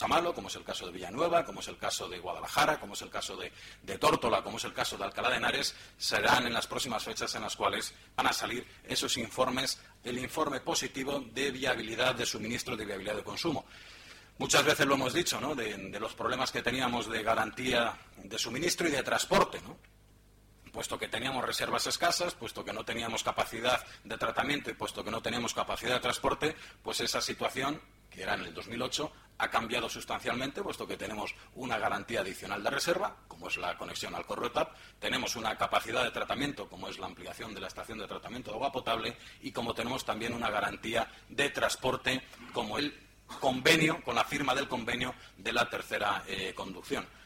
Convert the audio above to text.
Malo, como es el caso de Villanueva, como es el caso de Guadalajara, como es el caso de Tórtola, como es el caso de Alcalá de Henares, serán en las próximas fechas en las cuales van a salir esos informes, el informe positivo de viabilidad de suministro, de viabilidad de consumo. Muchas veces lo hemos dicho, ¿no?, de los problemas que teníamos de garantía de suministro y de transporte, ¿no? Puesto que teníamos reservas escasas, puesto que no teníamos capacidad de tratamiento y puesto que no teníamos capacidad de transporte, pues esa situación, que era en el 2008, ha cambiado sustancialmente, puesto que tenemos una garantía adicional de reserva, como es la conexión al correo TAP, tenemos una capacidad de tratamiento, como es la ampliación de la estación de tratamiento de agua potable, y como tenemos también una garantía de transporte, como el convenio, con la firma del convenio de la tercera conducción.